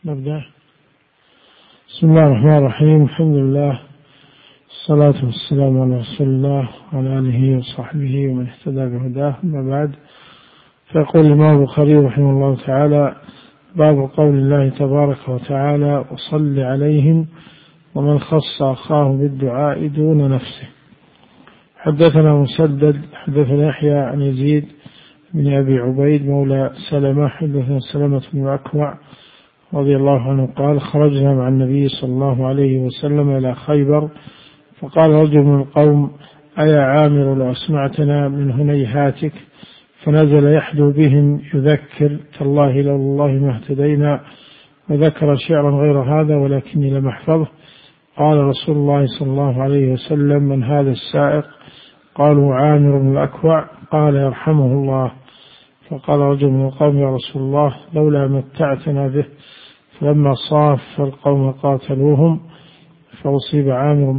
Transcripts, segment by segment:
نبدأ. بسم الله الرحمن الرحيم. الحمد لله، الصلاة والسلام على رسول الله وعلى آله وصحبه ومن اهتدى بهداه، أما بعد. فيقول الإمام البخاري رحمه الله تعالى: باب قول الله تبارك وتعالى: وصل عليهم ومن خص أخاه بالدعاء دون نفسه. حدثنا مسدد حدثنا يحيى عن يزيد بن أبي عبيد مولى سلمة حدثنا سلمة بن أكوع رضي الله عنه قال: خرجنا مع النبي صلى الله عليه وسلم إلى خيبر، فقال رجل من القوم: أيا عامر لو أسمعتنا من هنيهاتك. فنزل يحدو بهم يذكر: تالله لولا الله ما اهتدينا. وذكر شعرا غير هذا ولكني لم أحفظه. قال رسول الله صلى الله عليه وسلم: من هذا السائق؟ قالوا: عامر بن الأكوع. قال: يرحمه الله. فقال رجل من القوم: يا رسول الله، لولا متعتنا به. فلما صاف القوم قاتلوهم، فأصيب عامر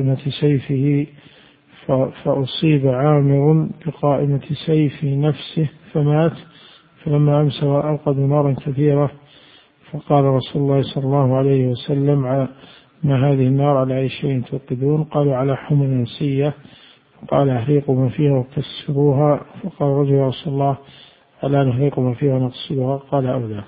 بقائمة سيف نفسه فمات. فلما أمسى أوقدوا نارا كثيرة، فقال رسول الله صلى الله عليه وسلم: ما هذه النار على أي شيء توقدون؟ قالوا: على حمى نسية. قال: أهريقوا ما فيها وكسروها. فقال رجل: يا رسول الله، ألا نهريق ما فيها ونقصدها؟ قال: أولى.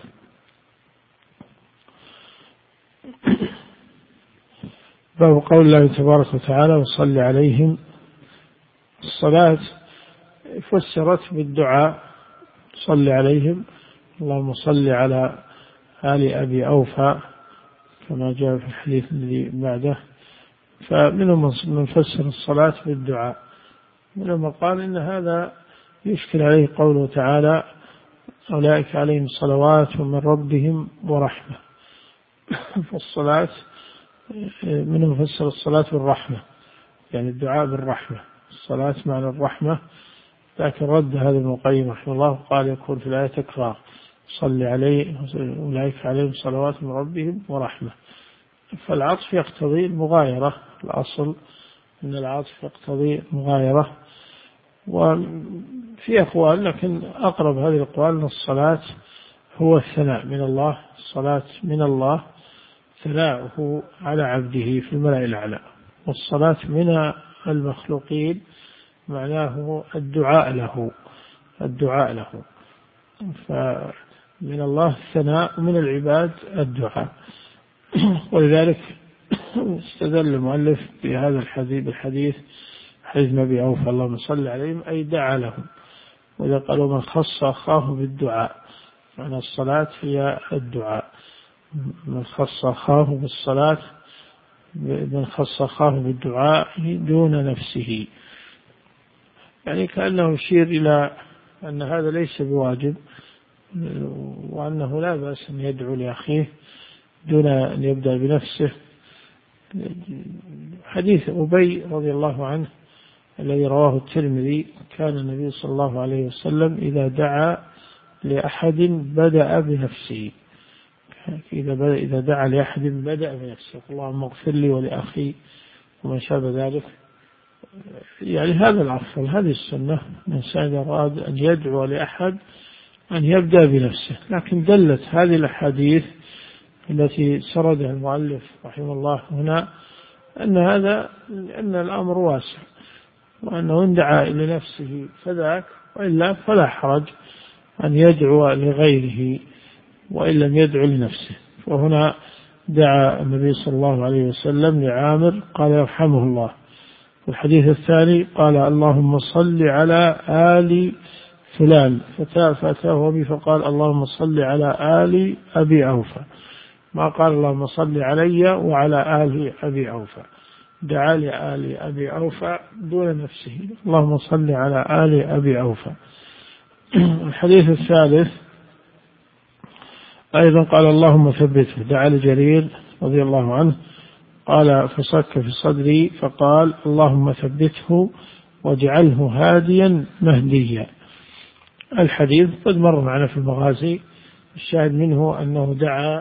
باب قول الله تبارك وتعالى: وصل عليهم. الصلاة فسرت بالدعاء: صل عليهم، اللهم صل على آل أبي أوفى، كما جاء في الحديث الذي بعده. فمنهم من فسر الصلاة بالدعاء، منهم قال إن هذا يشكل عليه قوله تعالى: أولئك عليهم صلوات من ربهم ورحمة. فالصلاة منهم فسر الصلاة بالرحمة، يعني الدعاء بالرحمة، الصلاة معنى الرحمة. لكن رد هذا ابن القيم رحمه الله قال: يكون في الآية تكرار: صل عليه أولئك عليهم صلوات من ربهم ورحمة. فالعطف يقتضي المغايرة، الأصل أن العطف يقتضي المغايرة. وفي أقوال، لكن أقرب هذه الأقوال أن الصلاة هو الثناء من الله، الصلاة من الله ثناؤه على عبده في الملأ الأعلى، والصلاة من المخلوقين معناه الدعاء له. فمن الله الثناء ومن العباد الدعاء. ولذلك استدل المؤلف بهذا الحديث حديث أبي أوفى: اللهم صل عليهم، أي دعا لهم. وإذا قالوا: من خص أخاه بالدعاء، معنى الصلاة هي الدعاء. من خص أخاه بالصلاة، من خص أخاه بالدعاء دون نفسه، يعني كأنه يشير إلى أن هذا ليس بواجب، وأنه لا بأس أن يدعو لأخيه دون أن يبدأ بنفسه. حديث أبي رضي الله عنه الذي رواه الترمذي: كان النبي صلى الله عليه وسلم إذا دعا لأحد بدأ بنفسه. إذا دعا لأحد بدأ بنفسه: اللهم اغفر لي ولأخي، وما شابه ذلك. يعني هذا الأفضل، هذه السنة. الإنسان إذا أراد أن يدعو لأحد أن يبدأ بنفسه. لكن دلت هذه الأحاديث التي سردها المؤلف رحمه الله هنا أن الأمر واسع، وأنه إن دعا لنفسه فذاك، وإلا فلا حرج أن يدعو لغيره وإن لم يدعو لنفسه. وهنا دعا النبي صلى الله عليه وسلم لعامر قال: يرحمه الله. والحديث الثاني قال: اللهم صل على آل فلان. فأتاه أبي فقال: اللهم صل على آل أبي أوفى. ما قال: اللهم صل علي وعلى آل أبي أوفى. دعا لآل أبي أوفى دون نفسه: اللهم صل على آل أبي أوفى. الحديث الثالث أيضا قال: اللهم ثبته. دعا لجرير رضي الله عنه قال: فصك في صدري، فقال: اللهم ثبته واجعله هاديا مهديا. الحديث قد مر معنا في المغازي. الشاهد منه أنه دعا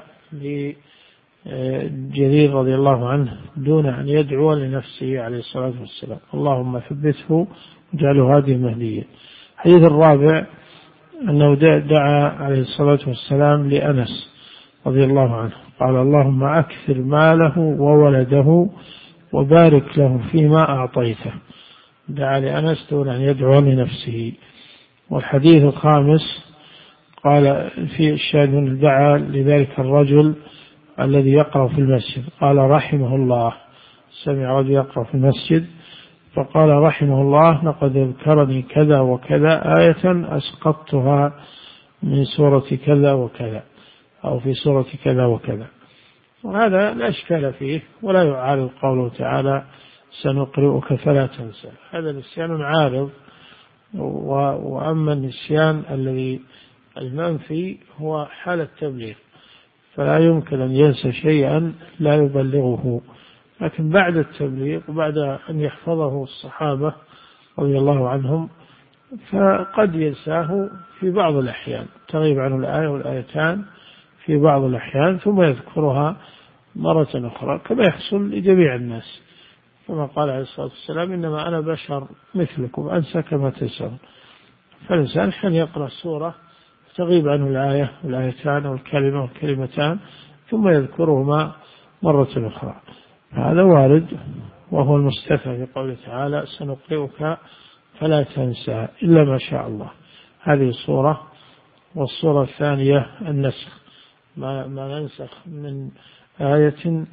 لجرير رضي الله عنه دون أن يدعو لنفسه عليه الصلاة والسلام: اللهم ثبته واجعله هاديا مهديا. الحديث الرابع أنه دعا عليه الصلاة والسلام لأنس رضي الله عنه قال: اللهم أكثر ماله وولده وبارك له فيما أعطيته. دعا لأنس دون أن يدعو لنفسه. والحديث الخامس قال في الشاهد: دعا لذلك الرجل الذي يقرأ في المسجد، قال: رحمه الله. سمع رجل يقرأ في المسجد فقال: رحمه الله، لقد ذكرني كذا وكذا آية أسقطتها من سورة كذا وكذا، أو في سورة كذا وكذا. وهذا لا إشكال فيه، ولا يعارض قوله تعالى: سنقرئك فلا تنسى. هذا نسيان عارض. وأما النسيان الذي المنفي هو حال التبليغ، فلا يمكن أن ينسى شيئا لا يبلغه. لكن بعد التبليغ وبعد أن يحفظه الصحابة رضي الله عنهم فقد ينساه في بعض الأحيان، تغيب عنه الآية والآيتان في بعض الأحيان ثم يذكرها مرة أخرى، كما يحصل لجميع الناس، كما قال عليه الصلاة والسلام: إنما أنا بشر مثلكم أنسى كما تنسون. فالإنسان حين يقرأ سورة تغيب عنه الآية والآيتان والكلمة والكلمتان ثم يذكرهما مرة أخرى، هذا وارد، وهو المستثنى في قوله تعالى: سنقرئك فلا تنسى إلا ما شاء الله. هذه الصورة. والصورة الثانية النسخ، ما ننسخ من آية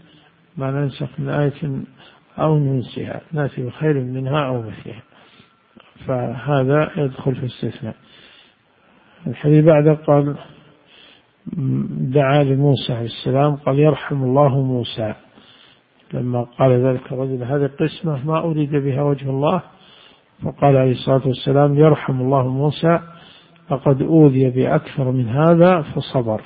أو ننسها نأتي بخير منها أو مثلها، فهذا يدخل في الاستثناء. الحديث بعد قال: دعا لموسى عليه السلام قال: يرحم الله موسى. لما قال ذلك الرجل: هذه قسمة ما أريد بها وجه الله، فقال عليه الصلاة والسلام: يرحم الله موسى، لقد أوذي بأكثر من هذا فصبر.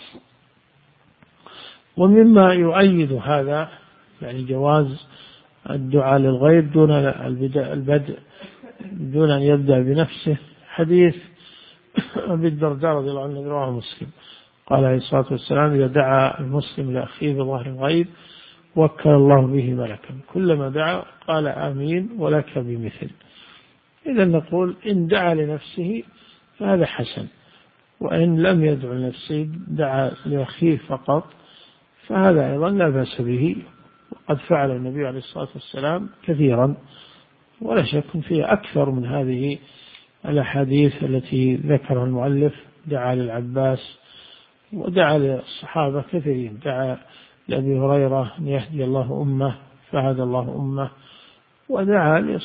ومما يؤيد هذا يعني جواز الدعاء للغير دون البدء، دون أن يبدأ بنفسه، حديث أبي الدرداء رضي الله عنه رواه مسلم، قال عليه الصلاة والسلام: إذا دعا المسلم لأخيه بظهر الغيب وكل الله به ملكا، كلما دعا قال آمين ولك بمثل. إذا نقول إن دعا لنفسه فهذا حسن، وإن لم يدعو لنفسه دعا لأخيه فقط فهذا أيضا لا بأس به، وقد فعل النبي عليه الصلاة والسلام كثيرا، ولا شك فيه أكثر من هذه الأحاديث التي ذكرها المؤلف. دعا للعباس ودعا للصحابة كثيرين، دعا لأبي هريرة أن يهدي الله أمه فهدى الله أمه، ودعا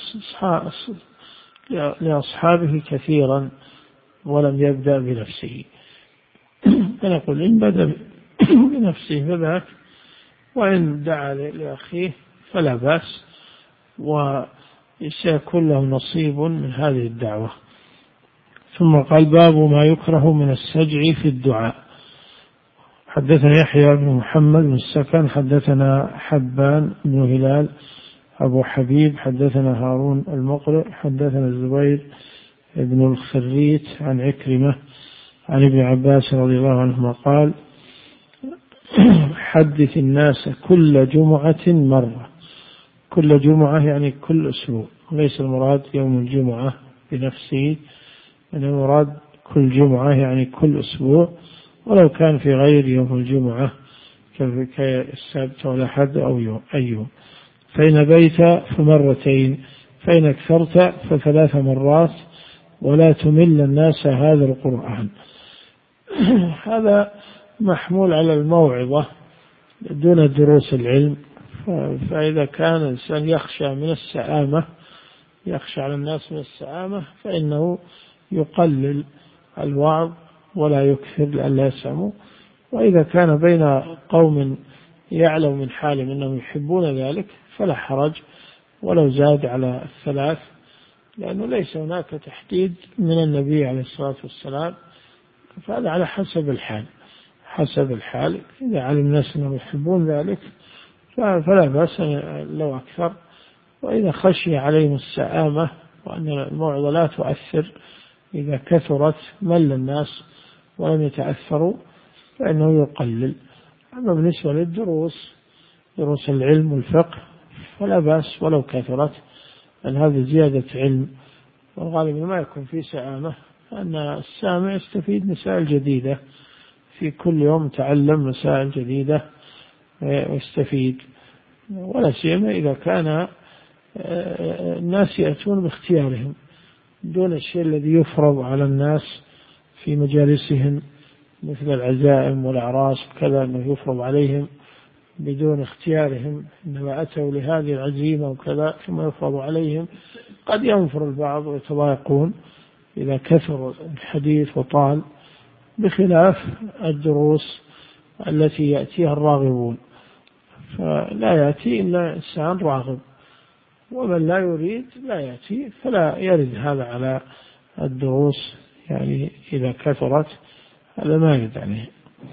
لأصحابه كثيرا ولم يبدأ بنفسه. فنقول إن بدأ بنفسه فذاك، وإن دعا لأخيه فلا بأس، وسيكون له نصيب من هذه الدعوة. ثم قال: باب ما يكره من السجع في الدعاء. حدثنا يحيى بن محمد بن السكن حدثنا حبان بن هلال أبو حبيب حدثنا هارون المقرئ حدثنا الزبير بن الخريت عن عكرمة عن ابن عباس رضي الله عنهما قال: حدث الناس كل جمعة مرة. كل جمعة يعني كل أسبوع، ليس المراد يوم الجمعة بنفسه، إن المراد كل جمعة يعني كل أسبوع، ولو كان في غير يوم الجمعة كالسبت والأحد أو أي يوم. فإن بيت فمرتين، فإن أكثرت فثلاث مرات، ولا تمل الناس هذا القرآن. هذا محمول على الموعظة دون دروس العلم. فإذا كان الإنسان يخشى من السآمة، يخشى على الناس من السآمة، فإنه يقلل الوعظ ولا يكثر لئلا يسأموا. وإذا كان بين قوم يعلم من حالهم أنهم يحبون ذلك فلا حرج ولو زاد على الثلاث، لأنه ليس هناك تحديد من النبي عليه الصلاة والسلام، فهذا على حسب الحال. حسب الحال، إذا علم الناس أنهم يحبون ذلك فلا بأس لو أكثر. وإذا خشي عليهم السآمة وأن الموعظة لا تؤثر، إذا كثرت مل الناس ولم يتأثروا فإنه يقلل. أما بالنسبة للدروس، دروس العلم والفقه، فلا بأس ولو كثرت، لأن هذه زيادة علم، والغالب ما يكون في سآمة، أن السامع يستفيد مسائل جديدة في كل يوم تعلم مسائل جديدة ويستفيد، ولا سيما إذا كان الناس يأتون باختيارهم دون الشيء الذي يفرض على الناس في مجالسهم مثل العزائم والأعراس وكذا، أنه يفرض عليهم بدون اختيارهم، إنما أتوا لهذه العزيمة وكذا ثم يفرض عليهم. قد ينفر البعض ويتضايقون إذا كثر الحديث وطال، بخلاف الدروس التي يأتيها الراغبون، فلا يأتي إلا إنسان راغب، ومن لا يريد لا يأتي، فلا يرد هذا على الدروس يعني إذا كثرت، هذا ما يرد عليه.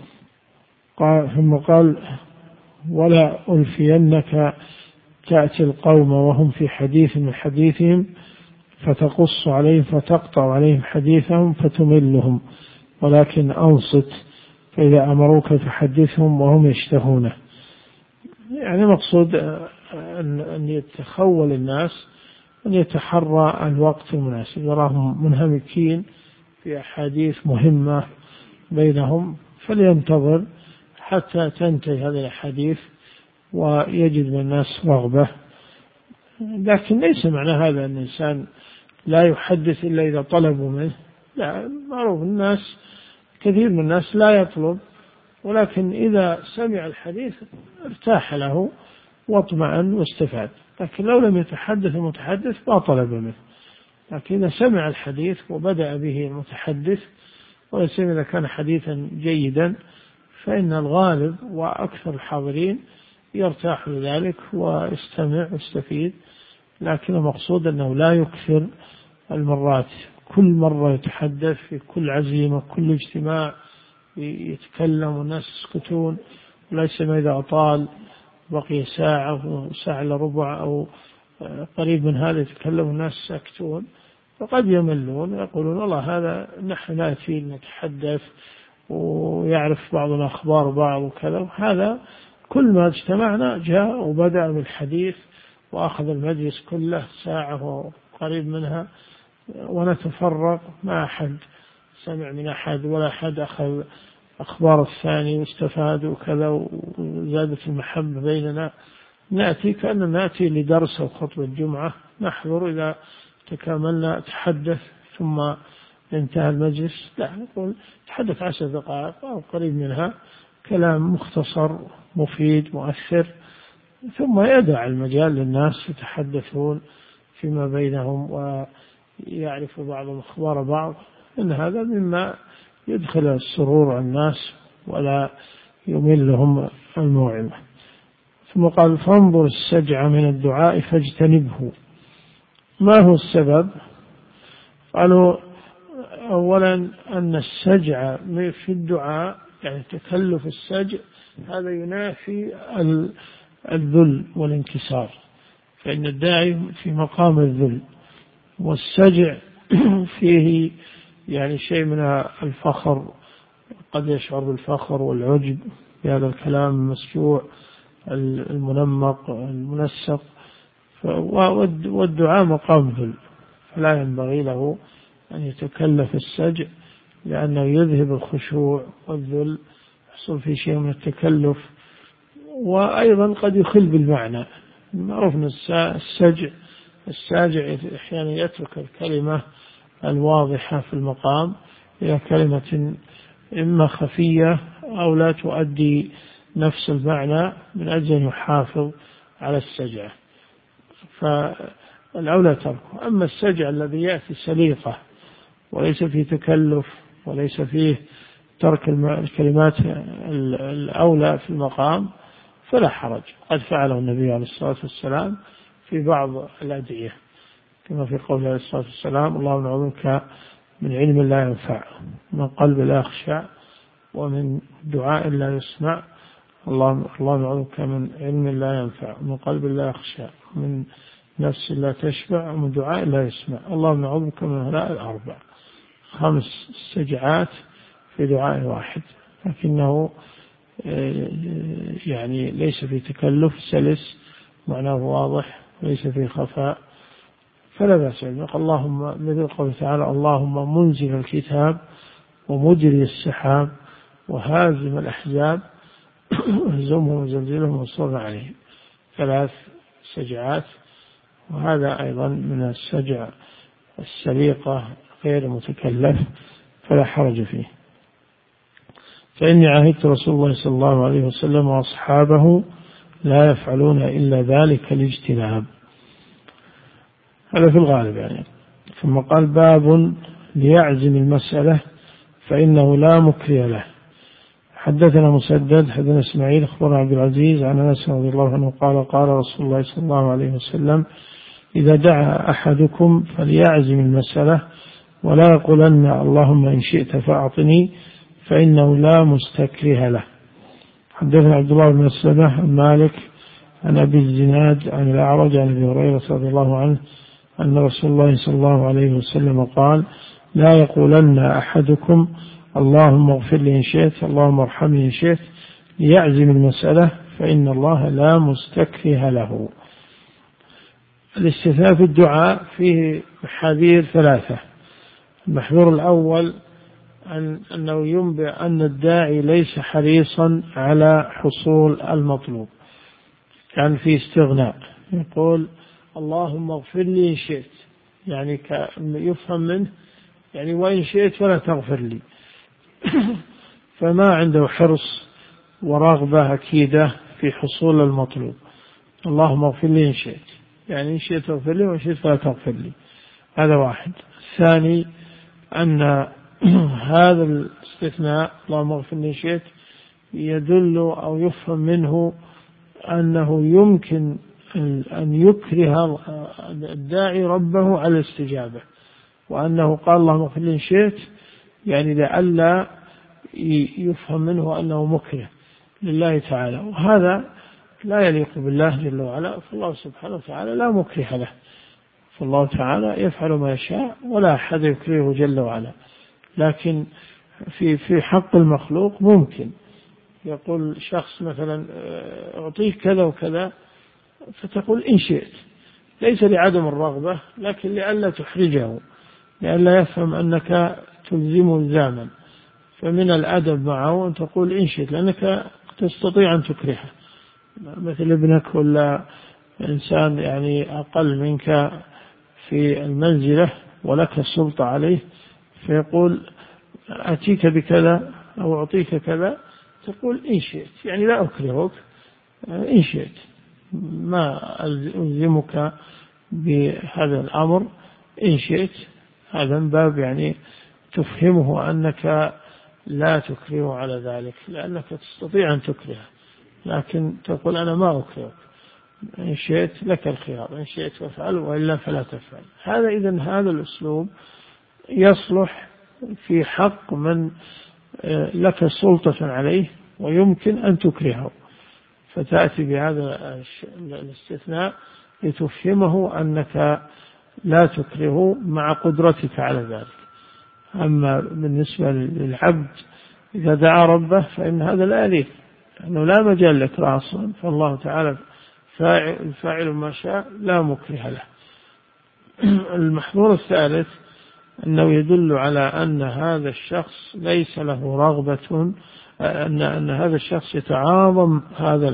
ثم قال ولا ألفينك تأتي القوم وهم في حديث من حديثهم فتقص عليهم فتقطع عليهم حديثهم فتملهم، ولكن أنصت فإذا أمروك فحدثهم وهم يشتهونه. يعني مقصود أن يتخول الناس، أن يتحرى الوقت المناسب، يراهم منهمكين في أحاديث مهمة بينهم فلينتظر حتى تنتهي هذه الأحاديث ويجد من الناس رغبة. لكن ليس معنى هذا أن الإنسان لا يحدث إلا إذا طلبوا منه، لا، معروف الناس كثير من الناس لا يطلب، ولكن إذا سمع الحديث ارتاح له واطمأن واستفاد. لكن لو لم يتحدث المتحدث ما طلب منه، لكن إذا سمع الحديث وبدأ به المتحدث ويسمع إذا كان حديثا جيدا فإن الغالب وأكثر الحاضرين يرتاح لذلك ويستمع ويستفيد. لكن المقصود أنه لا يكثر المرات، كل مرة يتحدث في كل عزيمة كل اجتماع يتكلم والناس يسكتون، ولا سيما إذا أطال بقي ساعة وساعة إلا ربع أو قريب من هذا يتكلم والناس ساكتون، فقد يملون يقولون والله هذا نحن نأتي نتحدث ويعرف بعض الأخبار بعض وكذا. هذا كل ما اجتمعنا جاء وبدأ بالحديث وأخذ المجلس كله ساعة وقريب منها ونتفرق، ما أحد سمع من أحد ولا أحد أخذ أخبار الثاني واستفاد وكذا، وزادت المحبة بيننا. نأتي كأننا نأتي لدرس أو خطبة الجمعة، نحضر إذا تكاملنا تحدث ثم انتهى المجلس، لا، نقول تحدث 10 دقائق أو قريب منها كلام مختصر مفيد مؤثر، ثم يدع المجال للناس يتحدثون فيما بينهم ويعرف بعضهم أخبار بعض. إن هذا مما يدخل السرور على الناس ولا يملهم الموعظة. ثم قال فانظر السجع من الدعاء فاجتنبه. ما هو السبب؟ قالوا أولا أن السجع في الدعاء يعني تكلف السجع هذا ينافي الذل والانكسار، فإن الداعي في مقام الذل، والسجع فيه يعني شيء من الفخر، قد يشعر بالفخر والعجب بهذا الكلام المسجوع المنمق المنسق، والدعاء مقام ذل، فلا ينبغي له أن يتكلف السجع لأنه يذهب الخشوع والذل، يحصل في شيء من التكلف، وأيضا قد يخل بالمعنى. معروف أن الساجع أحيانا يترك الكلمة الواضحة في المقام إلى كلمة إما خفية أو لا تؤدي نفس المعنى من أجل أن يحافظ على السجع، فالأولى تركه. أما السجع الذي يأتي سليقة وليس فيه تكلف وليس فيه ترك الكلمات الأولى في المقام فلا حرج، قد فعله النبي عليه الصلاة والسلام في بعض الأدعية، كما في قوله عليه الصلاة والسلام اللهم نعوذ بك من علم لا ينفع، من قلب لا يخشع، ومن دعاء لا يسمع. اللهم نعوذ بك من علم لا ينفع، من قلب لا يخشع، من نفس لا تشبع، ومن دعاء لا يسمع. اللهم نعوذ بك من هؤلاء الأربع، 5 سجعات في دعاء واحد، لكنه يعني ليس في تكلف، سلس معناه واضح، ليس في خفاء، فلا بأس بذلك. اللهم مثل قوله تعالى اللهم منزل الكتاب ومجري السحاب وهازم الأحزاب اهزمهم وزلزلهم وانصرنا عليهم 3 سجعات. وهذا أيضا من السجع السليقة غير متكلف فلا حرج فيه. فإني عهدت رسول الله صلى الله عليه وسلم وأصحابه لا يفعلون إلا ذلك الاجتناب. هذا في الغالب يعني. ثم قال باب ليعزم المسألة فإنه لا مكره له. حدثنا مسدد حدثنا إسماعيل أخبرنا عبد العزيز عن أنس رضي الله عنه قال قال رسول الله صلى الله عليه وسلم إذا دعا أحدكم فليعزم المسألة ولا يقولن اللهم إن شئت فأعطني فإنه لا مستكره له. حدثنا عبد الله بن مسلمة عن مالك عن أبي الزناد عن الأعرج عن أبي هريرة رضي الله عنه أن رسول الله صلى الله عليه وسلم قال لا يقولن أحدكم اللهم اغفر لي إن شئت اللهم ارحمني إن شئت ليعزم المسألة فإن الله لا مستكره له. الاستثناء في الدعاء فيه محاذير 3. المحذور الأول أنه ينبئ أن الداعي ليس حريصا على حصول المطلوب، كان في استغناء يقول اللهم اغفر لي إن شئت، يعني يفهم منه يعني وإن شئت فلا تغفر لي فما عنده حرص ورغبة أكيدة في حصول المطلوب. اللهم اغفر لي إن شئت، يعني إن شئت اغفر لي وإن شئت فلا تغفر لي. هذا واحد. الثاني أن هذا الاستثناء اللهم اغفر لي إن شئت يدل أو يفهم منه أنه يمكن أن يكره الداعي ربه على الاستجابة، وأنه قال اللهم اغفر لي إن شئت يعني لئلا يفهم منه أنه مكره لله تعالى، وهذا لا يليق بالله جل وعلا. فالله سبحانه وتعالى لا مكره له، فالله تعالى يفعل ما يشاء ولا أحد يكرهه جل وعلا. لكن في حق المخلوق ممكن يقول شخص مثلا أعطيك كذا وكذا فتقول إن شئت، ليس لعدم الرغبة لكن لئلا تحرجه، لئلا يفهم أنك تلزمه الزاما، فمن الأدب معه أن تقول إن شئت لأنك تستطيع أن تكرهه، مثل ابنك ولا إنسان يعني أقل منك في المنزلة ولك السلطة عليه فيقول أتيك بكذا أو أعطيك كذا تقول إن شئت، يعني لا أكرهك إن شئت، ما ألزمك بهذا الأمر إن شئت. هذا من باب يعني تفهمه أنك لا تكره على ذلك لأنك تستطيع أن تكره، لكن تقول أنا ما أكرهك، إن شئت لك الخيار، إن شئت فافعل وإلا فلا تفعل. هذا إذن هذا الأسلوب يصلح في حق من لك سلطة عليه ويمكن أن تكرهه، فتأتي بهذا الاستثناء لتفهمه أنك لا تكره مع قدرتك على ذلك. أما بالنسبة للعبد إذا دعا ربه فإن هذا لا يليق، لأنه لا مجال لإكراه أصلا، فالله تعالى الفاعل ما شاء لا مكره له. المحظور الثالث أنه يدل على أن هذا الشخص ليس له رغبة، أن هذا الشخص يتعاظم هذا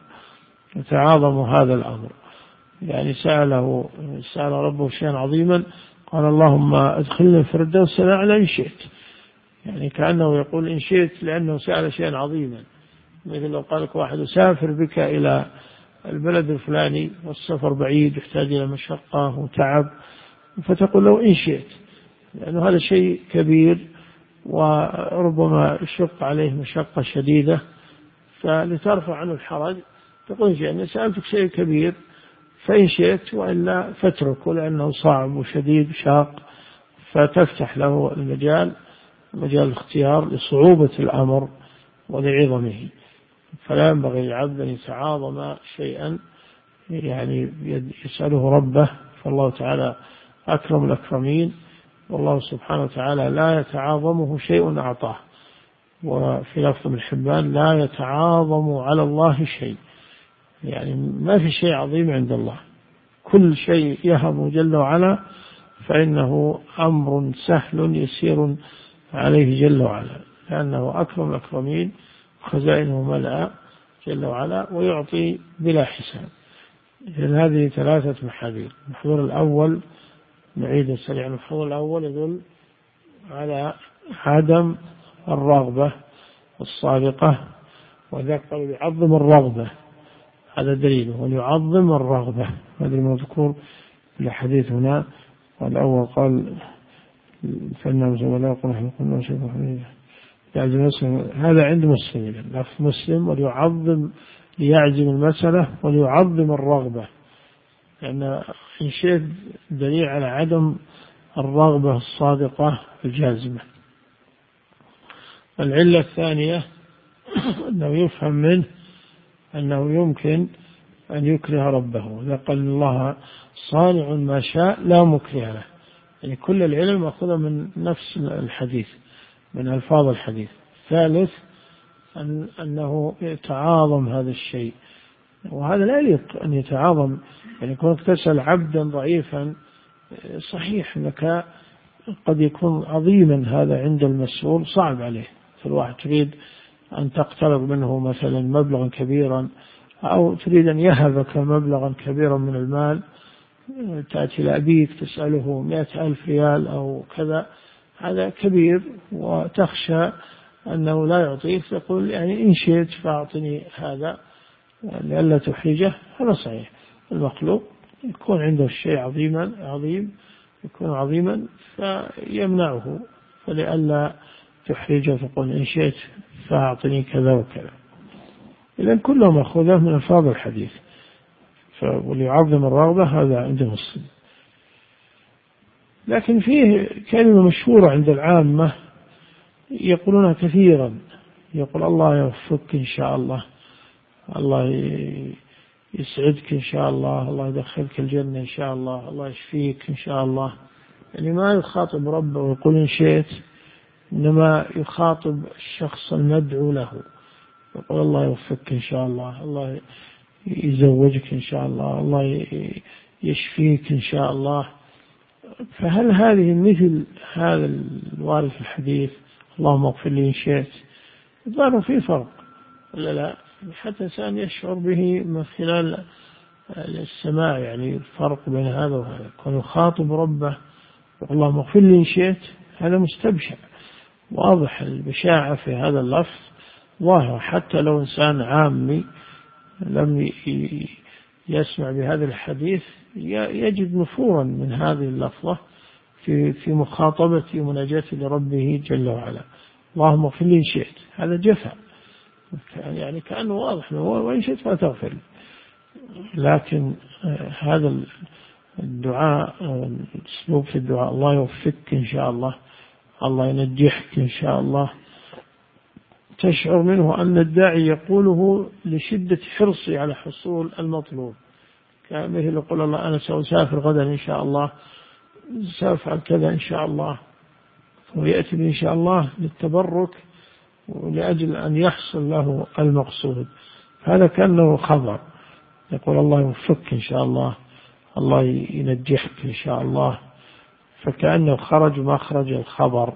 الأمر، يعني سأل ربه شيئا عظيما قال اللهم أدخلنا الفردوس الأعلى إن شئت، يعني كأنه يقول إن شئت لأنه سأل شيئا عظيما. مثل لو قال لك واحد سافر بك إلى البلد الفلاني والسفر بعيد يحتاج إلى مشقة وتعب، فتقول له إن شئت، لأنه هذا شيء كبير وربما يشق عليه مشقة شديدة، فلترفع عنه الحرج تقول إن شئت، أنا سألتك شيء كبير فإن شئت وإلا فاتركه لأنه صعب وشديد شاق، فتفتح له مجال الاختيار لصعوبة الأمر ولعظمه. فلا ينبغي للعبد أن يتعاظم شيئا يعني يسأله ربه، فالله تعالى أكرم الأكرمين، والله سبحانه وتعالى لا يتعاظمه شيء أعطاه. وفي لفظ من حبان لا يتعاظم على الله شيء، يعني ما في شيء عظيم عند الله، كل شيء يهب جل وعلا فإنه أمر سهل يسير عليه جل وعلا، لأنه أكرم الأكرمين، خزائنه ملأ جل وعلا، ويعطي بلا حساب. إذن هذه ثلاثة محاذير. المحذور الأول نعيد السريع. المحذور الأول يدل على عدم الرغبة الصادقة، وذاك قال يعظم الرغبة، هذا دليله، وليعظم الرغبة، هذا المذكور في الحديث هنا. والأول قال فإنه ولا يقول نحن قلنا شيء حميد يعزم مسلم، هذا عند مسلم، لفظ مسلم وليعظم، ليعزم المسألة وليعظم الرغبة، لأن إن شئت دليل على عدم الرغبة الصادقة الجازمة. العلة الثانية أنه يفهم منه أنه يمكن أن يكره ربه، إذا قال الله صانع ما شاء لا مكره له، يعني كل العلم مأخوذة من نفس الحديث، من ألفاظ الحديث. ثالث أنه يتعاظم هذا الشيء، وهذا لا يليق أن يتعاظم، يعني كونك تسأل عبدا ضعيفا، صحيح أنك قد يكون عظيما هذا عند المسؤول، صعب عليه، فالواحد تريد أن تقترض منه مثلا مبلغا كبيرا، أو تريد أن يهبك مبلغا كبيرا من المال، تأتي لأبيك تسأله 100,000 ريال أو كذا، هذا كبير وتخشى أنه لا يعطيك، تقول يعني إن شئت فأعطني هذا لئلا تحرجه. هذا صحيح، المخلوق يكون عنده الشيء عظيم يكون عظيما فيمنعه، فلئلا تحرجه تقول إن شئت فأعطني كذا وكذا. إذن كله مأخوذة من ألفاظ الحديث. وليعظم الرغبة هذا عند مسلم. لكن فيه كلمة مشهورة عند العامة يقولونها كثيرا، يقول الله يوفقك إن شاء الله، الله يسعدك إن شاء الله، الله يدخلك الجنة إن شاء الله، الله يشفيك إن شاء الله. يعني ما يخاطب ربه ويقول إن شئت، إنما يخاطب الشخص المدعو له، يقول الله يوفقك إن شاء الله، الله يزوجك إن شاء الله، الله يشفيك إن شاء الله. فهل هذه مثل هذا الوارد في الحديث اللهم اغفر لي إن شئت؟ ظهر في فرق ولا لا؟ حتى الإنسان يشعر به من خلال السماع، يعني الفرق بين هذا وهذا. كون يخاطب ربه اللهم اغفر لي إن شئت، هذا مستبشع واضح، البشاعة في هذا اللفظ ظاهر، حتى لو إنسان عامي لم يسمع بهذا الحديث يجد نفورا من هذه اللفظة في مخاطبة ومناجاته لربه جل وعلا. اللهم اغفر لي إن شئت، هذا جفا، يعني كأنه واضح وإن شئت فتغفر. لكن هذا الدعاء الأسلوب في الدعاء الله يوفقك إن شاء الله، الله ينجحك إن شاء الله، تشعر منه أن الداعي يقوله لشدة حرصه على حصول المطلوب، كمثل يقول الله أنا سأسافر غدا إن شاء الله، سأفعل كذا إن شاء الله، ويأتي إن شاء الله للتبرك ولأجل أن يحصل له المقصود. هذا كأنه خبر، يقول الله يوفقك إن شاء الله، الله ينجحك إن شاء الله، فكأنه خرج مخرج الخبر،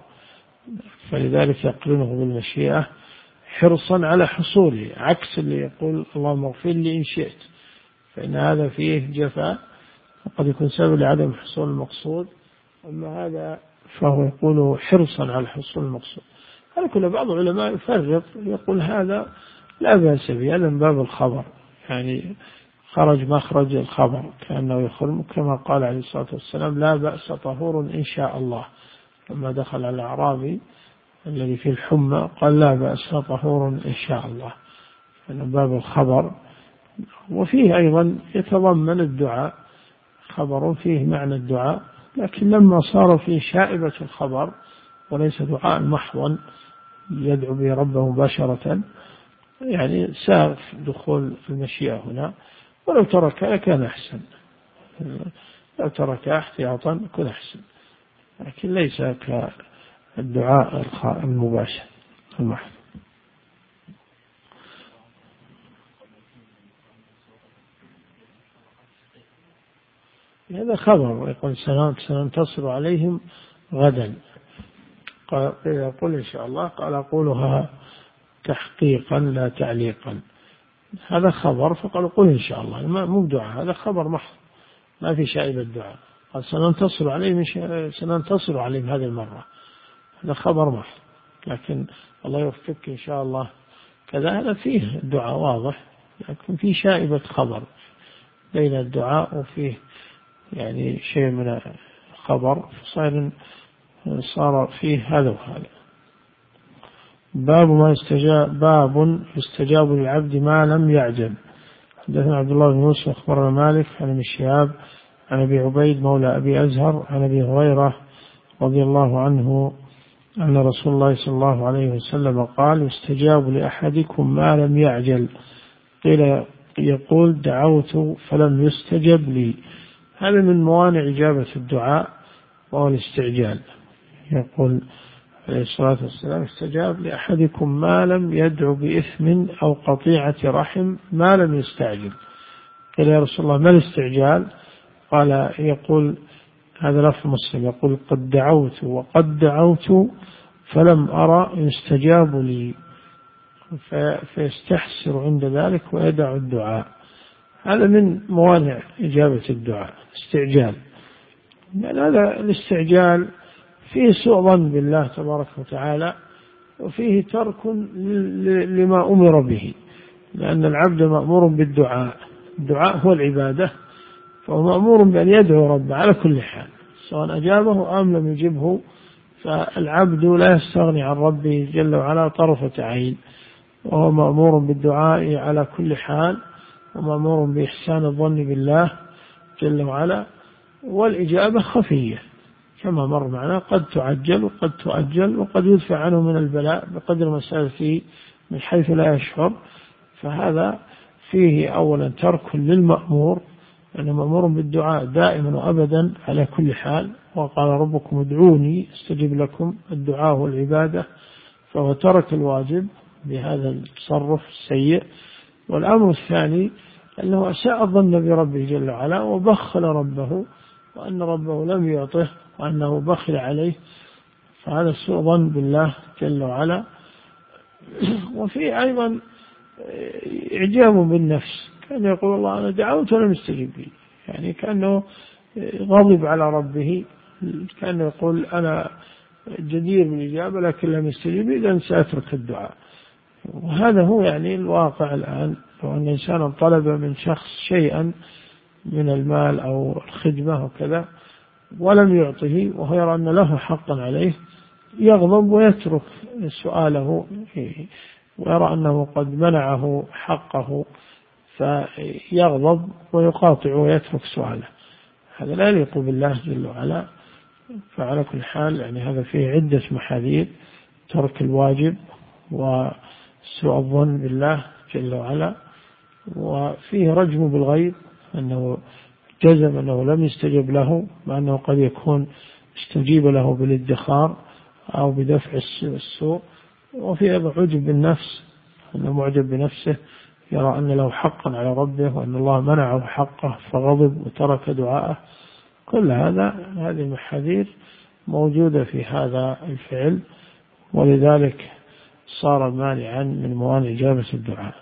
فلذلك يقرنه بالمشيئة حرصا على حصوله، عكس اللي يقول اللهم اغفر لي إن شئت، فإن هذا فيه جفاء وقد يكون سبب لعدم حصول المقصود. أما هذا فهو يقول حرصا على حصول المقصود. هذا كله بعض العلماء يفرق، يقول هذا لا بأس به، هذا من باب الخبر، يعني خرج مخرج الخبر، كأنه يخرج كما قال عليه الصلاة والسلام لا بأس طهور إن شاء الله، لما دخل على الأعرابي الذي في الحمى قال لا بأس طهور إن شاء الله، من باب الخبر. وفيه أيضا يتضمن الدعاء، خبر فيه معنى الدعاء، لكن لما صار فيه شائبة الخبر وليس دعاء محضا يدعو به ربه مباشرة، يعني ساغ دخول المشيئة هنا، ولو ترك لكان أحسن، لو ترك احتياطا كان أحسن، لكن ليس كالدعاء المباشر المحض. هذا خبر، يقول سننتصر عليهم غدا، قل إن شاء الله، قال أقولها تحقيقا لا تعليقا. هذا خبر فقال قل إن شاء الله، مو دعاء، هذا خبر محض ما في شائبة الدعاء. قال سننتصر عليه هذه المرة، هذا خبر محض. لكن الله يوفقك إن شاء الله كذا، هذا فيه الدعاء واضح، لكن فيه شائبة خبر بين الدعاء وفيه يعني شيء من خبر، صار فيه هذا وهذا. باب يستجاب للعبد ما لم يعجل. حدثنا عبد الله بن يوسف أخبرنا مالك عن ابن شهاب عن أبي عبيد مولى أبي أزهر عن أبي هريرة رضي الله عنه أن رسول الله صلى الله عليه وسلم قال يستجاب لأحدكم ما لم يعجل. قيل يقول دعوت فلم يستجب لي. هذا من موانع إجابة الدعاء وهو الاستعجال. يقول عليه الصلاة والسلام استجاب لأحدكم ما لم يدعو بإثم أو قطيعة رحم ما لم يستعجل. قيل يا رسول الله ما الاستعجال؟ قال يقول هذا لفظ مسلم، يقول قد دعوت وقد دعوت فلم أرى يستجاب لي، فيستحسر عند ذلك ويدع الدعاء. هذا من موانع إجابة الدعاء استعجال. يعني هذا الاستعجال فيه سوء ظن بالله تبارك وتعالى، وفيه ترك لما أمر به، لأن العبد مأمور بالدعاء، الدعاء هو العبادة، فهو مأمور بأن يدعو ربه على كل حال سواء أجابه أم لم يجبه. فالعبد لا يستغني عن ربه جل وعلا طرفة عين، وهو مأمور بالدعاء على كل حال، ومأمور بإحسان الظن بالله جل وعلا. والإجابة خفية كما مر معنا، قد تعجل وقد تؤجل، وقد يدفع عنه من البلاء بقدر مسألته من حيث لا يشعر. فهذا فيه أولا ترك للمأمور، أنه مأمور بالدعاء دائما وأبدا على كل حال، وقال ربكم ادعوني استجب لكم، الدعاء والعبادة، فهو ترك الواجب بهذا التصرف السيء. والأمر الثاني أنه أساء الظن بربه جل وعلا وبخل ربه، وأن ربه لم يعطه وأنه بخل عليه، فهذا سوء ظن بالله جل وعلا. وفي أيضا إعجاب بالنفس، كان يقول الله أنا دعوت ولم يستجب لي، يعني كأنه غضب على ربه، كان يقول أنا جدير بالإجابة لكن لم يستجب لي، إذن سأترك الدعاء. وهذا هو يعني الواقع الآن. لو أن إنسانا طلب من شخص شيئا من المال أو الخدمة وكذا ولم يعطه وهو يرى أن له حقا عليه، يغضب ويترك سؤاله، ويرى أنه قد منعه حقه فيغضب ويقاطع ويترك سؤاله. هذا لا يليق بالله جل وعلا. فعلى كل حال يعني هذا فيه عدة محاذير: ترك الواجب، وسوء الظن بالله جل وعلا، وفيه رجم بالغيب، أنه جزم أنه لم يستجب له، مع أنه قد يكون استجيب له بالادخار أو بدفع السوء. وفي أيضا عجب بالنفس، أنه معجب بنفسه، يرى أن له حقا على ربه وأن الله منعه حقه فغضب وترك دعاءه. كل هذه المحاذير موجودة في هذا الفعل، ولذلك صار مانعا من موانع إجابة الدعاء.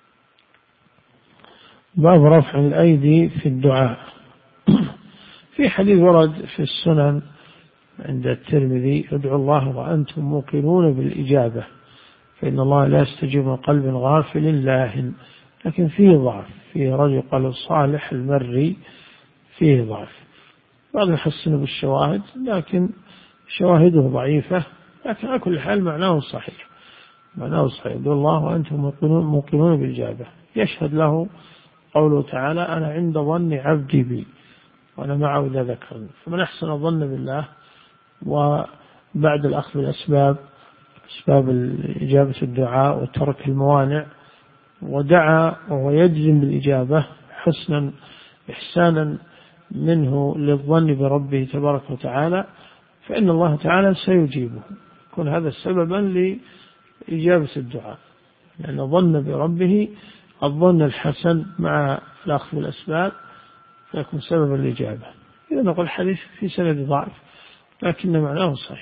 باب رفع الأيدي في الدعاء. في حديث ورد في السنن عند الترمذي: ادعوا الله وأنتم موقنون بالإجابة فإن الله لا يستجيب من قلب غافل لاهٍ. لكن فيه ضعف، فيه رجل قال صالح المري فيه ضعف، بعض يحسن بالشواهد لكن شواهده ضعيفة، لكن على كل حال معناه صحيح. ادعوا الله وأنتم موقنون بالإجابة. يشهد له قوله تعالى: أنا عند ظن عبدي بي وأنا معه إذا ذكرني. فمن أحسن الظن بالله وبعد الأخذ بالأسباب، أسباب إجابة الدعاء وترك الموانع، ودعا وهو يجزم بالإجابة حسنا إحسانا منه للظن بربه تبارك وتعالى، فإن الله تعالى سيجيبه، يكون هذا سببا لإجابة الدعاء، لأن ظن بربه الظن الحسن مع الأخذ بالأسباب فيكون سببا للإجابة. إذا نقول الحديث في سند ضعف لكن معناه صحيح،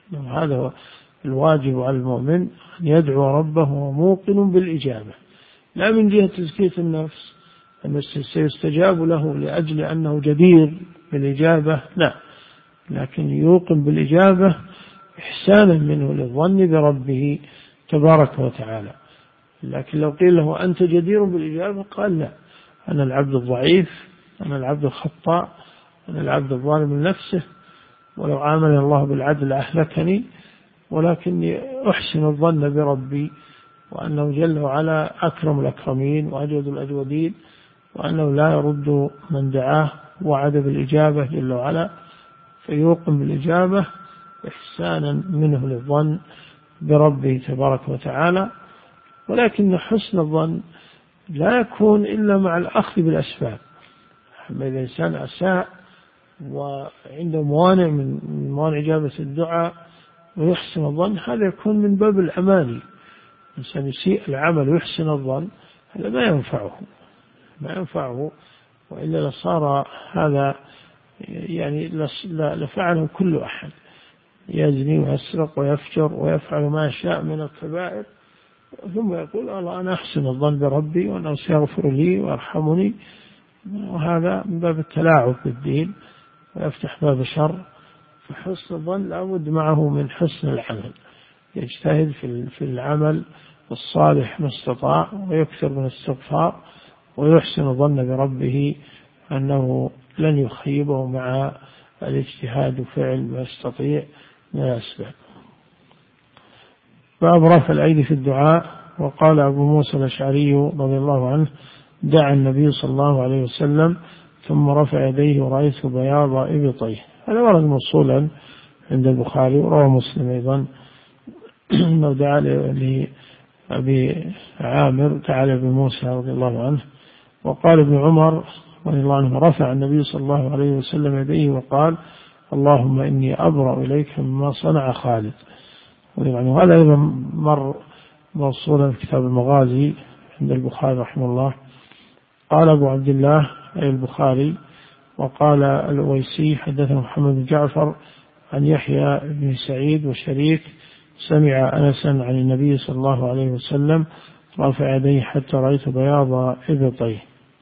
هذا هو الواجب على المؤمن، أن يدعو ربه وموقن بالإجابة، لا من جهة تزكية النفس أنه سيستجاب له لأجل أنه جدير بالإجابة، لا، لكن يوقن بالإجابة إحسانا منه للظن بربه تبارك وتعالى. لكن لو قيل له أنت جدير بالإجابة قال لا، أنا العبد الضعيف، أنا العبد الخطاء، أنا العبد الظالم لنفسه، ولو عامل الله بالعدل أهلكني، ولكني أحسن الظن بربي وأنه جل وعلا أكرم الأكرمين وأجود الأجودين، وأنه لا يرد من دعاه، وعد بالإجابة جل وعلا، فيوقن بالإجابة إحسانا منه للظن بربه تبارك وتعالى. ولكن حسن الظن لا يكون إلا مع الأخذ بالأسباب. أما إذا الإنسان أساء وعنده موانع من موانع إجابة الدعاء ويحسن الظن، هذا يكون من باب الأماني. الإنسان يسيء العمل ويحسن الظن، هذا ما ينفعه، وإلا لصار هذا يعني لفعله كل أحد، يزني ويسرق ويفجر ويفعل ما يشاء من الكبائر، ثم يقول الله أنا أحسن الظن بربي وأنه سيغفر لي ويرحمني، وهذا من باب التلاعب بالدين ويفتح باب شر. فحسن الظن لابد معه من حسن العمل، يجتهد في العمل الصالح ما استطاع، ويكثر من الاستغفار، ويحسن الظن بربه أنه لن يخيبه مع الاجتهاد وفعل ما يستطيع من الأسباب. باب رفع الأيدي في الدعاء. وقال أبو موسى الأشعري رضي الله عنه دعا النبي صلى الله عليه وسلم ثم رفع يديه ورأيت بياض إبطيه. هذا ورد موصولا عند البخاري، وروى مسلم أيضا أنه دعا لأبي عامر دعا لأبي موسى رضي الله عنه. وقال ابن عمر رضي الله عنه رفع النبي صلى الله عليه وسلم يديه وقال اللهم إني أبرأ إليك مما صنع خالد. وهذا أيضا مر موصولا في كتاب المغازي عند البخاري رحمه الله. قال أبو عبد الله أي البخاري. وقال الأويسي حدثنا محمد بن جعفر عن يحيى بن سعيد وشريك سمع أنسا عن النبي صلى الله عليه وسلم رفع يديه حتى رأيت بياض إبطيه.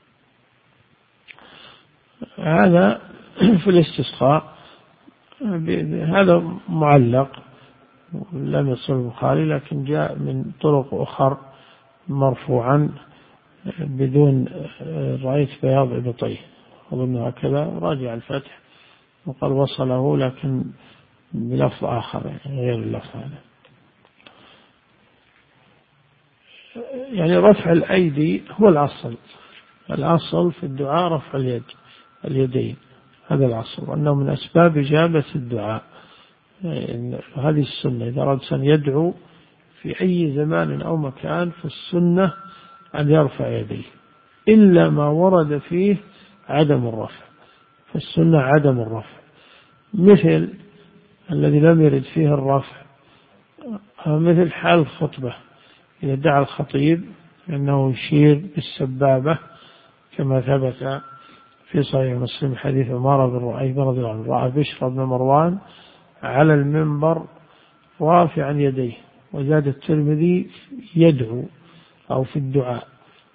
هذا في الاستسقاء، هذا معلق لم يصل البخاري، لكن جاء من طرق أخر مرفوعا بدون رأيت بياض إبطيه، أظن هكذا، راجع الفتح وقال وصله لكن بلفظ آخر يعني غير اللفظ هذا. يعني رفع الأيدي هو الأصل في الدعاء رفع اليدين، هذا الأصل، وأنه من أسباب إجابة الدعاء. هذه السنة، إذا أراد الإنسان يدعو في أي زمان أو مكان فالسنة أن يرفع يديه، إلا ما ورد فيه عدم الرفع، فالسنة عدم الرفع، مثل الذي لم يرد فيه الرفع، مثل حال الخطبة إذا دعا الخطيب أنه يشير بالسبابة كما ثبت في صحيح مسلم حديث عمارة بن رؤيبة رضي الله عنه رأى بشر بن مروان على المنبر رافعا يديه، وزاد الترمذي يدعو أو في الدعاء،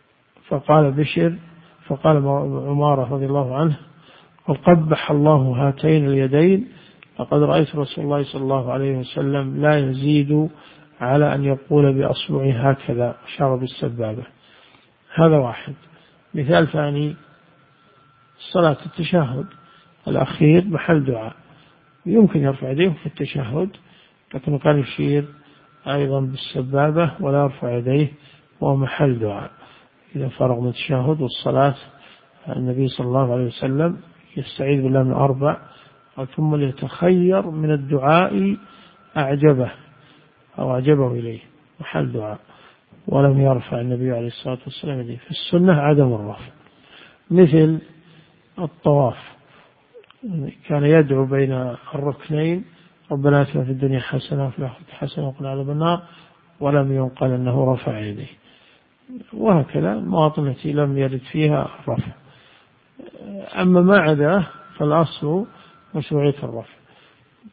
فقال عمارة رضي الله عنه وقبح الله هاتين اليدين، لقد رأيت رسول الله صلى الله عليه وسلم لا يزيد على أن يقول بأصبعه هكذا، أشار بالسبابة. هذا واحد. مثال ثاني، صلاة التشهد الأخير محل دعاء، يمكن يرفع يديه في التشهد، لكنه كان يشير أيضا بالسبابة ولا يرفع يديه، وهو محل دعاء. إذا فرغ من التشهد والصلاة النبي صلى الله عليه وسلم يستعيذ بالله من 4 ثم يتخير من الدعاء أعجبه أو أعجبه إليه، محل دعاء، ولم يرفع النبي عليه الصلاة والسلام يديه. في السنة عدم الرفع. مثل الطواف، كان يدعو بين الركنين ربنا آتنا في الدنيا حسنة وفي الآخرة حسنة وقنا عذاب النار، ولم ينقل أنه رفع يديه. وهكذا المواطن التي لم يرد فيها الرفع. أما ما عداه فالأصل مشروعية الرفع.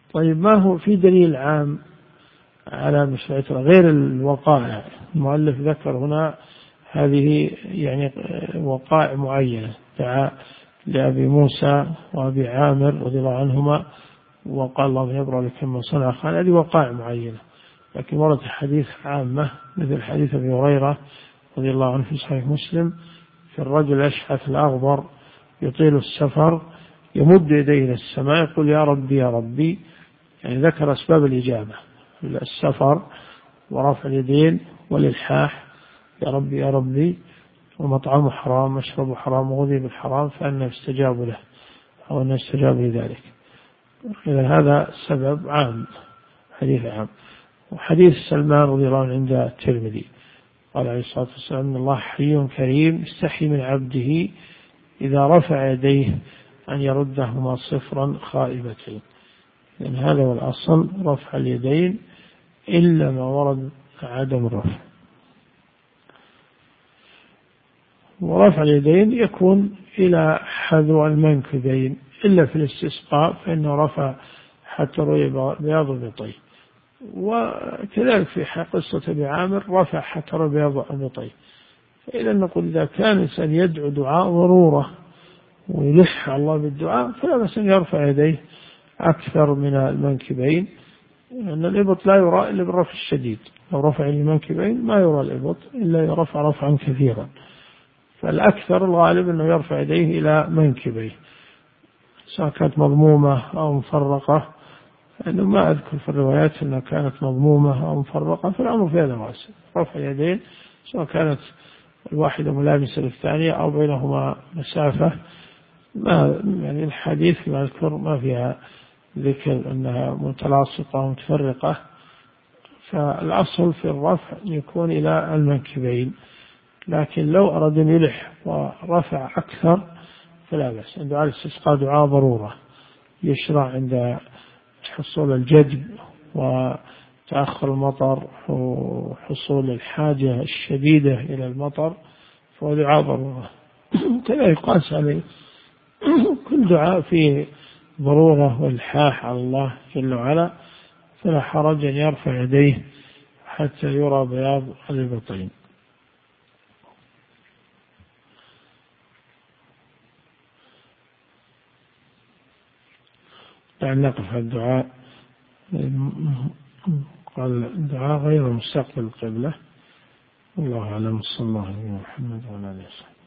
طيب ما هو في دليل عام على مشروعية غير الوقائع؟ المؤلف ذكر هنا هذه يعني وقائع معينة، دعا لأبي موسى وأبي عامر رضي الله عنهما وقال الله يبرأ لكم من صنع خان، هذه وقائع معينة. لكن ورد حديث عامة مثل حديث أبي هريرة رضي الله عنه في صحيح مسلم في الرجل الأشحث الأغبر يطيل السفر يمد يديه إلى السماء يقول يا ربي يا ربي، يعني ذكر أسباب الإجابة: السفر ورفع اليدين والإلحاح يا ربي يا ربي، ومطعمه حرام مشربه حرام وغذي بالحرام فأنا يستجاب له أو أن يستجاب لذلك. إذا هذا سبب عام، حديث عام. وحديث سلمان رضي الله عنه عند الترمذي قال عليه الصلاة والسلام إن الله حي كريم يستحي من عبده إذا رفع يديه أن يردهما صفرا خائبتين. لأن هذا هو الأصل، رفع اليدين، إلا ما ورد عدم الرفع. ورفع اليدين يكون إلى حذو المنكبين إلا في الاستسقاء فإنه رفع حتى رؤي بياض البطين، وكذلك في قصة أبي عامر رفع حتى رؤي بياض البطين. فإذا نقول إذا كان الإنسان يدعو دعاء ضرورة ويلح الله بالدعاء فلا بأس أن يرفع يديه أكثر من المنكبين، لأن الإبط لا يرى إلا بالرفع الشديد. لو رفع المنكبين ما يرى الإبط إلا يرفع رفعا كثيرا، فالأكثر الغالب أنه يرفع يديه إلى منكبيه سواء كانت مضمومة أو مفرقة، لأنه ما أذكر في الروايات أنها كانت مضمومة أو مفرقة، فالأمر في هذا واسع. رفع يدين سواء كانت الواحدة ملامسة للثانية أو بينهما مسافة، ما يعني الحديث فيما أذكر ما فيها ذكر أنها متلاصقة ومتفرقة. فالأصل في الرفع يكون إلى المنكبين، لكن لو أراد أن يلح ورفع أكثر فلا بأس. دعاء الاستسقاء دعاء ضرورة يشرع عند حصول الجدب وتأخر المطر وحصول الحاجة الشديدة إلى المطر، فهو دعاء ضرورة. كذا يقاس عليه كل دعاء فيه ضرورة والحاح على الله جل وعلا، فلا حرج أن يرفع يديه حتى يرى بياض البطين. يعني نقف الدعاء، قال الدعاء غير مستقبل القبلة. الله أعلم. صلى الله عليه وسلم.